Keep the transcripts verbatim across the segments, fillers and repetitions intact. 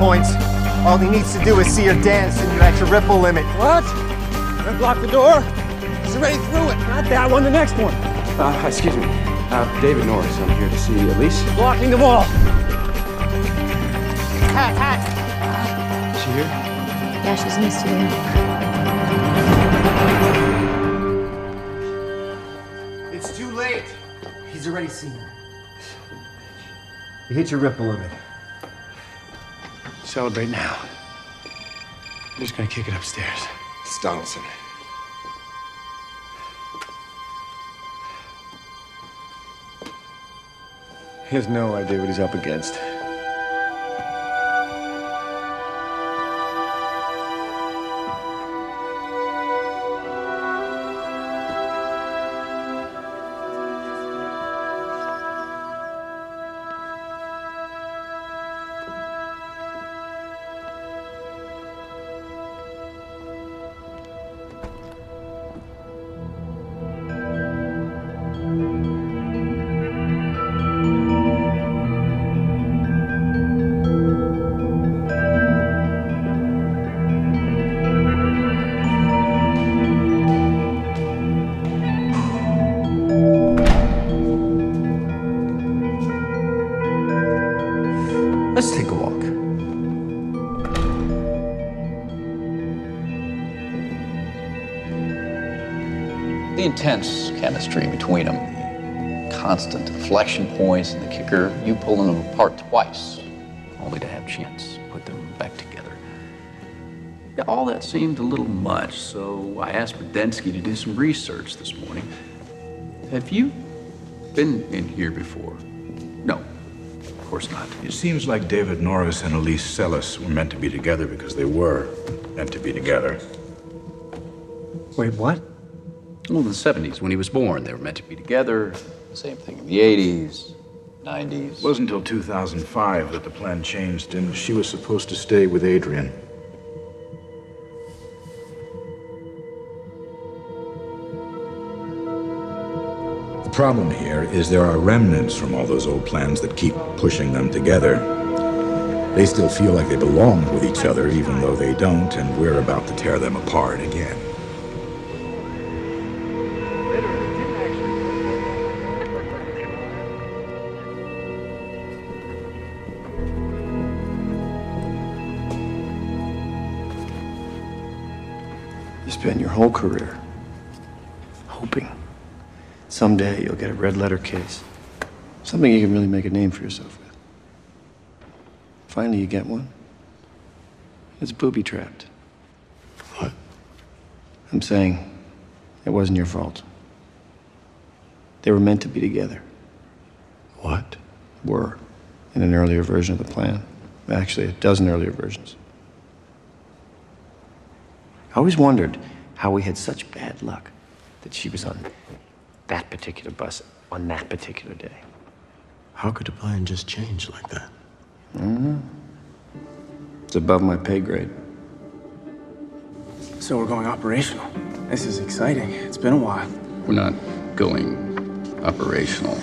points. All he needs to do is see her dance and you're at your ripple limit. What? Red block the door? He's already through it. Not that one, the next one. Uh, excuse me. Uh, David Norris. I'm here to see Elise. Blocking the wall. Hat, hat. Is she here? Yeah, she's in the studio. It's too late. He's already seen her. You hit your ripple limit. Celebrate now. I'm just gonna kick it upstairs. It's Donaldson. He has no idea what he's up against. Let's take a walk. The intense chemistry between them, the constant inflection points and the kicker, you pulling them apart twice, only to have Chance put them back together. Yeah, all that seemed a little much, so I asked Budensky to do some research this morning. Have you been in here before? No, of course not. It seems like David Norris and Elise Sellis were meant to be together because they were meant to be together. Wait, what? Well, in the seventies, when he was born, they were meant to be together. Same thing in the eighties, nineties. It wasn't until two thousand five that the plan changed and she was supposed to stay with Adrian. The problem here is there are remnants from all those old plans that keep pushing them together. They still feel like they belong with each other, even though they don't, and we're about to tear them apart again. You spent your whole career hoping someday you'll get a red letter case. Something you can really make a name for yourself with. Finally, you get one. It's booby-trapped. What? I'm saying it wasn't your fault. They were meant to be together. What? Were. In an earlier version of the plan. Actually, a dozen earlier versions. I always wondered how we had such bad luck that she was on that particular bus on that particular day. How could the plan just change like that? I don't know. It's above my pay grade. So we're going operational. This is exciting. It's been a while. We're not going operational.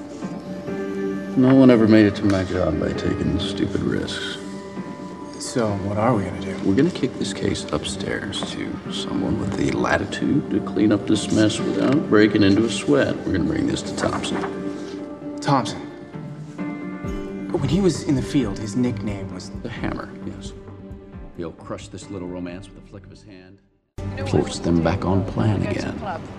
No one ever made it to my job by taking stupid risks. So what are we gonna do? We're gonna kick this case upstairs to someone with the latitude to clean up this mess without breaking into a sweat. We're gonna bring this to Thompson. Thompson. When he was in the field, his nickname was The Hammer, yes. He'll crush this little romance with a flick of his hand. Force them back on plan again.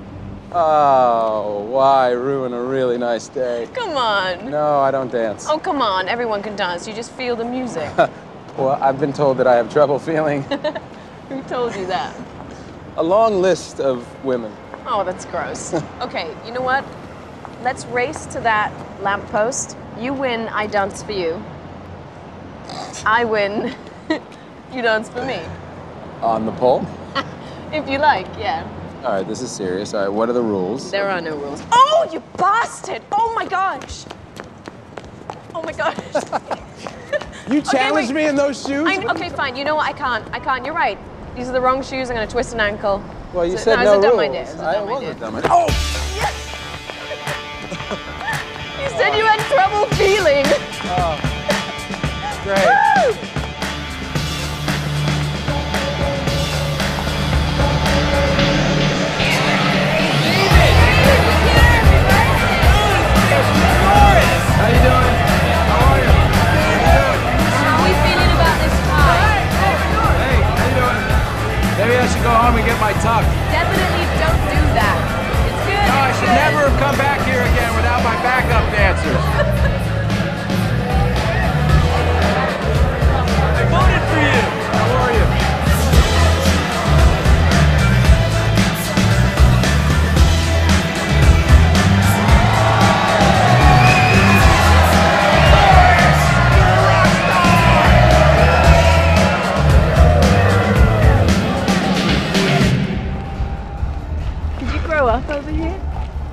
Oh, why ruin a really nice day? Come on. No, I don't dance. Oh, come on. Everyone can dance. You just feel the music. Well, I've been told that I have trouble feeling. Who told you that? A long list of women. Oh, that's gross. Okay, you know what? Let's race to that lamppost. You win, I dance for you. I win, you dance for me. On the pole? If you like, yeah. All right, this is serious. All right, what are the rules? There are no rules. Oh, you bastard! Oh my gosh! Oh my gosh. You challenged okay, me in those shoes? I, okay, fine. You know what? I can't. I can't. You're right. These are the wrong shoes. I'm going to twist an ankle. Well, you so, said no, no, it was a dumb rules. idea. It was a I dumb was idea. a dumb idea. Oh! Yes! You said you had trouble feeling. Oh. Great. Woo!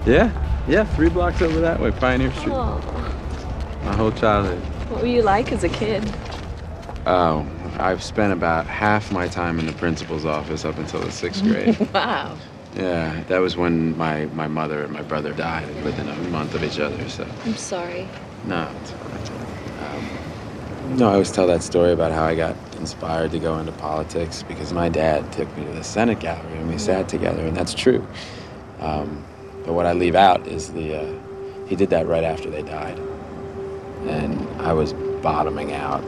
Yeah, yeah, three blocks over that way, Pioneer Street. Oh, My whole childhood. what were you like as a kid? Oh, I've spent about half my time in the principal's office up until the sixth grade. Wow. Yeah, that was when my, my mother and my brother died and within a month of each other, so. I'm sorry. No, it's all right. Um, no, I always tell that story about how I got inspired to go into politics because my dad took me to the Senate gallery and we sat together, and that's true. Um, but what I leave out is the, uh, he did that right after they died. And I was bottoming out.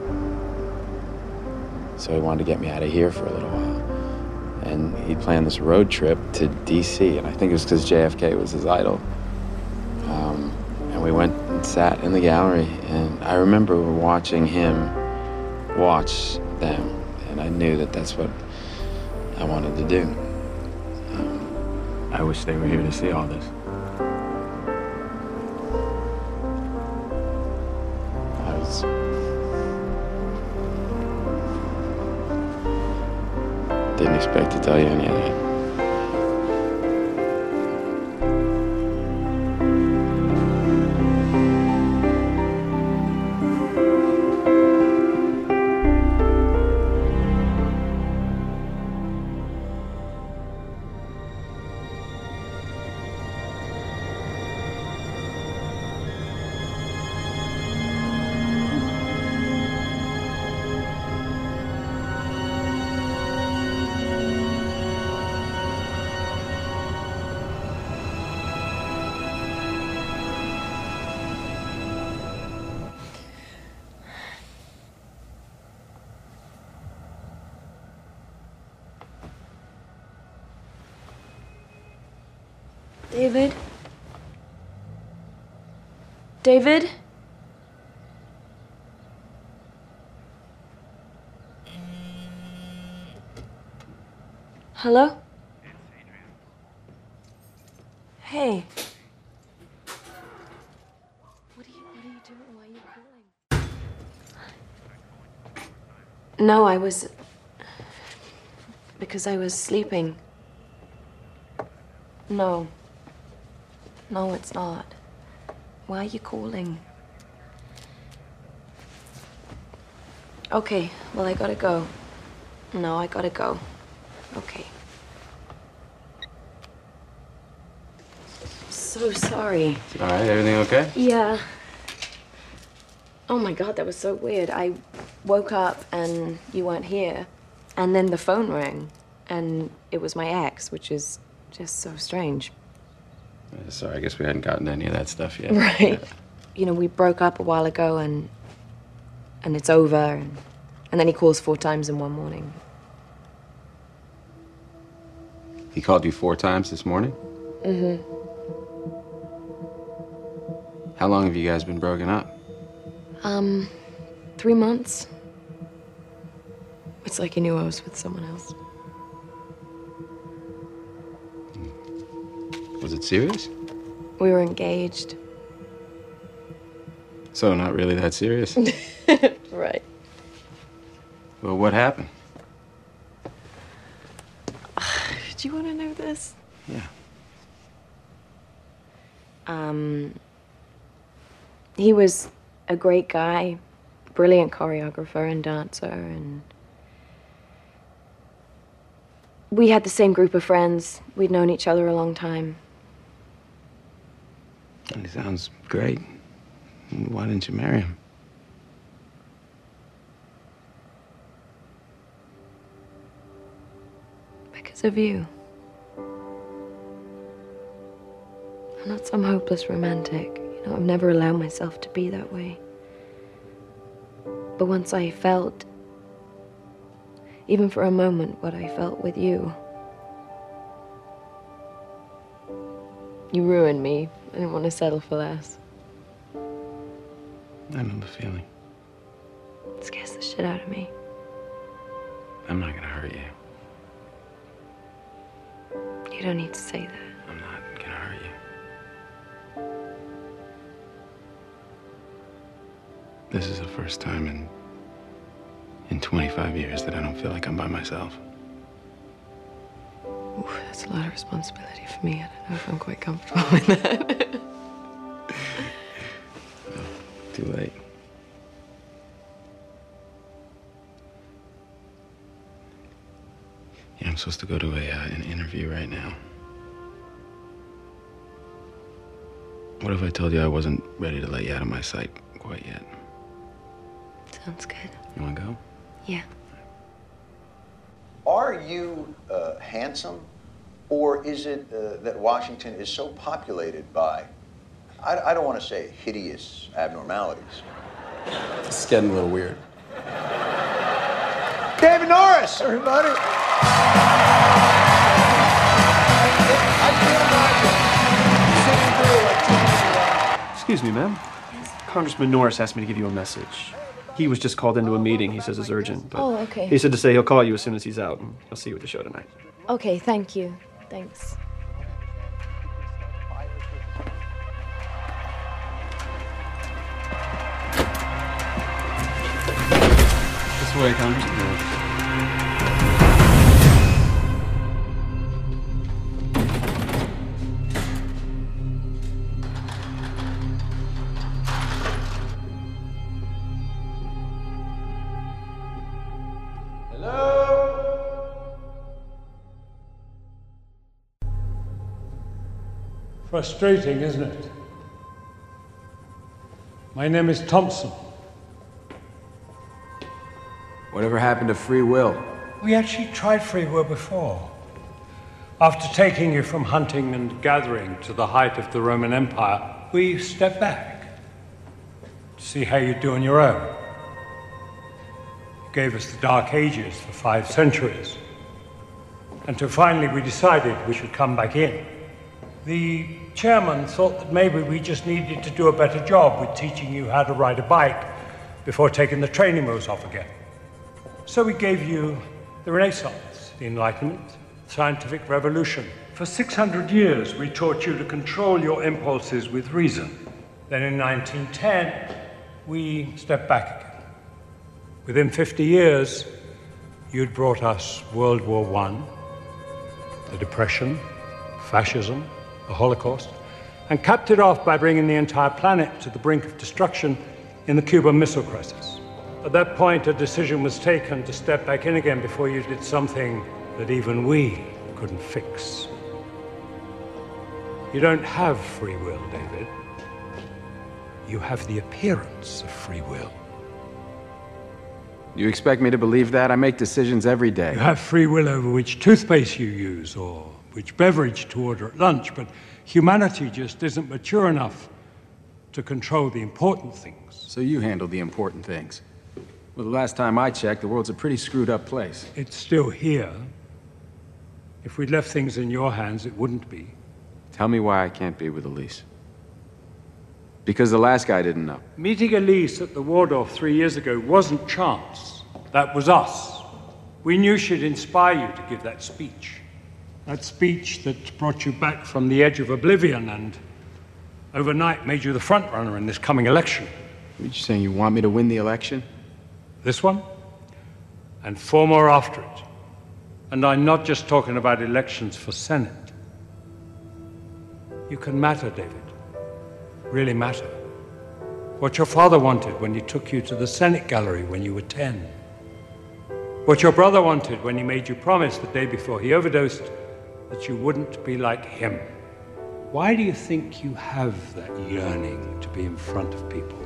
So he wanted to get me out of here for a little while. And he planned this road trip to D C, and I think it was because J F K was his idol. Um, and we went and sat in the gallery, and I remember watching him watch them, and I knew that that's what I wanted to do. Um, I wish they were here to see all this. I was... Didn't expect to tell you any of that. David? David? Hello? Hey. What are you, what are you doing? Why are you calling? No, I was... Because I was sleeping. No. No, it's not. Why are you calling? Okay, well, I gotta go. No, I gotta go. Okay. So sorry. All right, everything okay? Yeah. Oh my God, that was so weird. I woke up and you weren't here. And then the phone rang. And it was my ex, which is just so strange. Uh, Sorry, I guess we hadn't gotten to any of that stuff yet. Right. Yeah. You know, we broke up a while ago and and it's over. And, and then he calls four times in one morning. He called you four times this morning? Mm-hmm. How long have you guys been broken up? Um, three months. It's like he knew I was with someone else. Was it serious? We were engaged. So not really that serious? Right. Well, what happened? Do you want to know this? Yeah. Um, he was a great guy, brilliant choreographer and dancer, and we had the same group of friends. We'd known each other a long time. He sounds great. Why didn't you marry him? Because of you. I'm not some hopeless romantic. You know, I've never allowed myself to be that way. But once I felt, even for a moment, what I felt with you, you ruined me. I didn't want to settle for less. I know the feeling. It scares the shit out of me. I'm not gonna hurt you. You don't need to say that. I'm not gonna hurt you. This is the first time in in twenty-five years that I don't feel like I'm by myself. Ooh, that's a lot of responsibility for me. I don't know if I'm quite comfortable with that. Too late. Yeah, I'm supposed to go to a, uh, an interview right now. What if I told you I wasn't ready to let you out of my sight quite yet? Sounds good. You wanna go? Yeah. Are you uh, handsome, or is it uh, that Washington is so populated by, I, I don't want to say hideous abnormalities? It's getting a little weird. David Norris, everybody. Excuse me, ma'am. Congressman Norris asked me to give you a message. He was just called into a meeting. He says it's urgent. But Oh, okay. he said to say he'll call you as soon as he's out, and he'll see you at the show tonight. Okay, thank you. Thanks. This way, Congressman. Frustrating, isn't it? My name is Thompson. Whatever happened to free will? We actually tried free will before. After taking you from hunting and gathering to the height of the Roman Empire, we stepped back to see how you do on your own. You gave us the Dark Ages for five centuries. Until finally we decided we should come back in. The chairman thought that maybe we just needed to do a better job with teaching you how to ride a bike before taking the training wheels off again. So we gave you the Renaissance, the Enlightenment, the scientific revolution. For six hundred years, we taught you to control your impulses with reason. Then in nineteen ten, we stepped back again. Within fifty years, you'd brought us World War One, the Depression, fascism, the Holocaust, and capped it off by bringing the entire planet to the brink of destruction in the Cuban Missile Crisis. At that point, a decision was taken to step back in again before you did something that even we couldn't fix. You don't have free will, David. You have the appearance of free will. You expect me to believe that? I make decisions every day. You have free will over which toothpaste you use or which beverage to order at lunch, but humanity just isn't mature enough to control the important things. So you handle the important things. Well, the last time I checked, the world's a pretty screwed up place. It's still here. If we'd left things in your hands, it wouldn't be. Tell me why I can't be with Elise. Because the last guy didn't know. Meeting Elise at the Waldorf three years ago wasn't chance. That was us. We knew she'd inspire you to give that speech. That speech that brought you back from the edge of oblivion and overnight made you the front runner in this coming election. Are you saying you want me to win the election? This one? And four more after it. And I'm not just talking about elections for Senate. You can matter, David. Really matter. What your father wanted when he took you to the Senate gallery when you were ten. What your brother wanted when he made you promise the day before he overdosed that you wouldn't be like him. Why do you think you have that yearning to be in front of people?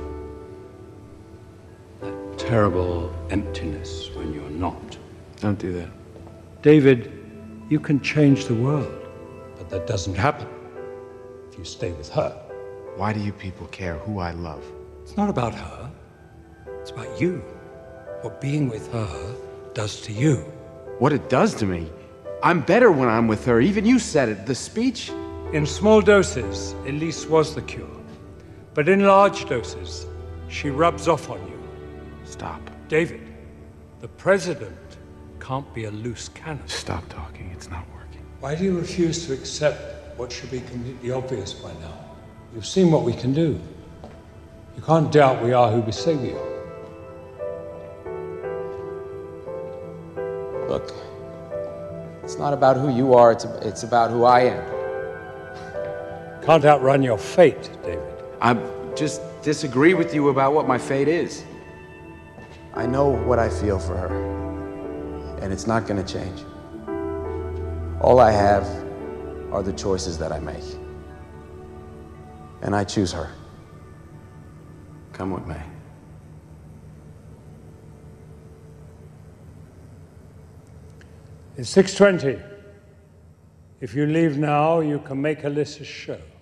That terrible emptiness when you're not. Don't do that. David, you can change the world, but that doesn't happen if you stay with her. Why do you people care who I love? It's not about her. It's about you. What being with her does to you. What it does to me? I'm better when I'm with her. Even you said it. The speech? In small doses, Elise was the cure. But in large doses, she rubs off on you. Stop. David, the president can't be a loose cannon. Stop talking. It's not working. Why do you refuse to accept what should be completely obvious by now? You've seen what we can do. You can't doubt we are who we say we are. Look, it's not about who you are, it's, it's about who I am. Can't outrun your fate, David. I just disagree with you about what my fate is. I know what I feel for her, and it's not gonna change. All I have are the choices that I make. And I choose her. Come with me. It's six twenty. If you leave now, you can make Alyssa show.